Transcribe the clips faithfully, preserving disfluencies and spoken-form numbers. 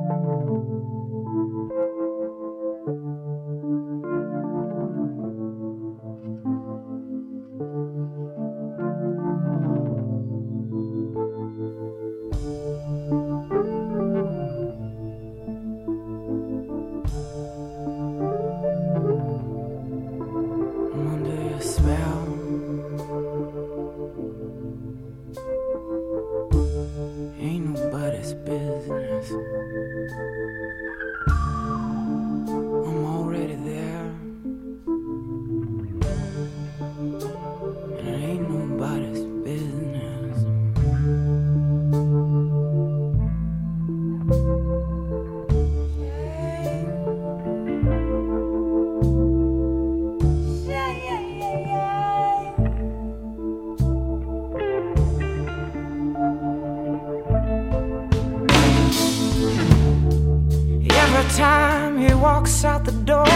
Time he walks out the door,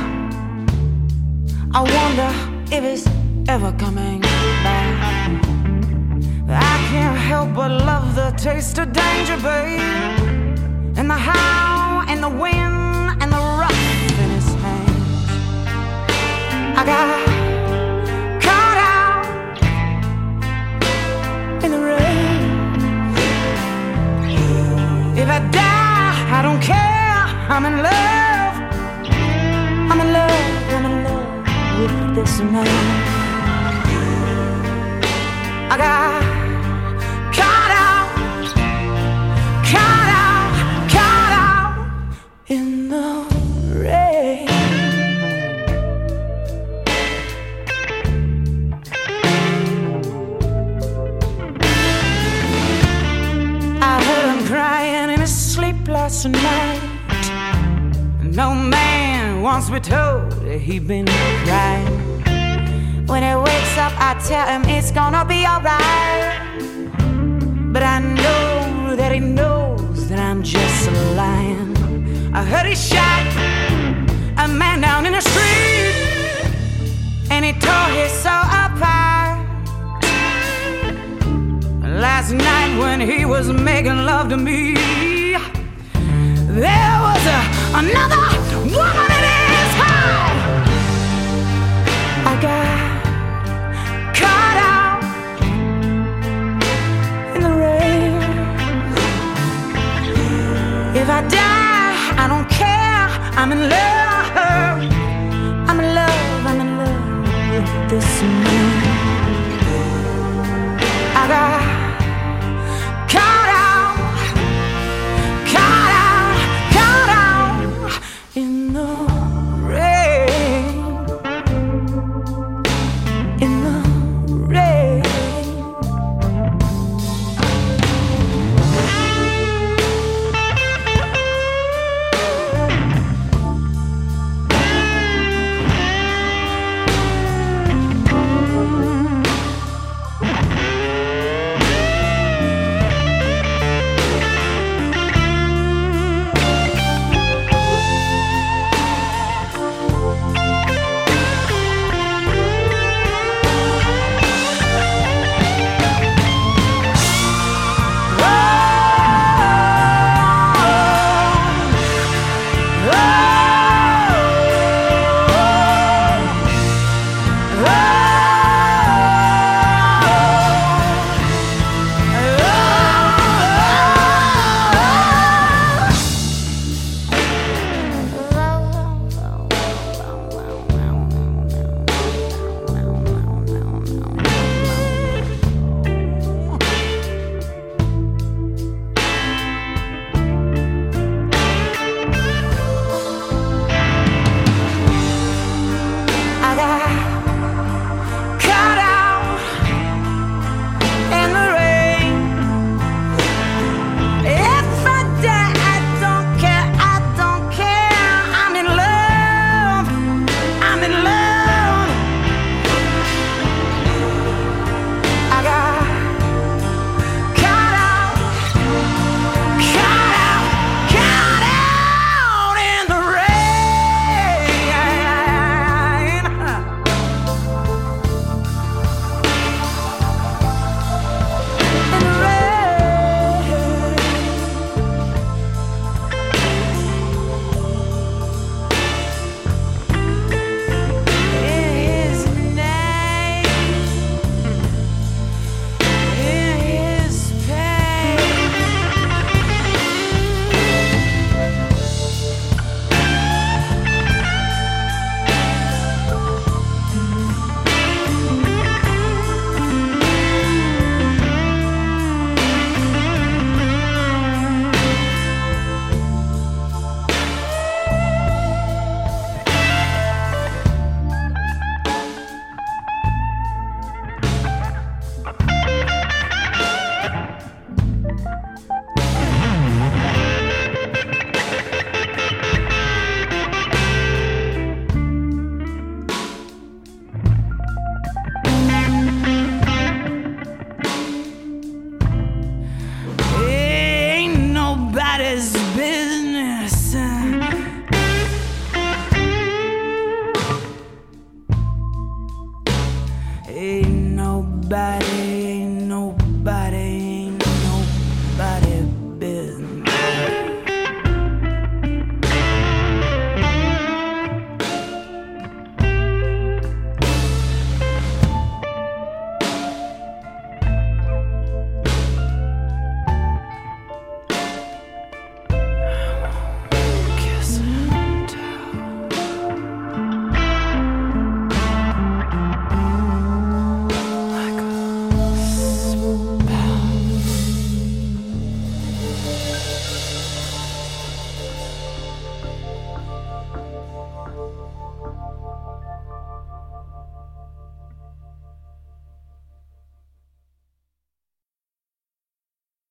I wonder if he's ever coming back. I can't help but love the taste of danger, babe, and the howl and the wind and the rough in his hands. I got caught out in the rain. If I die, I don't care. I'm in love, I'm in love, I'm in love with this man. I got caught out, caught out, caught out in the rain. I heard him crying in his sleep last night. No man wants to be told that he been crying. When he wakes up, I tell him it's gonna be alright. But I know that he knows that I'm just lying. I heard he shot a man down in the street, and he tore his soul apart. Last night when he was making love to me, there was a, another woman in his heart. I got caught out in the rain. If I die, I don't care. I'm in love. I'm in love. I'm in love with this man.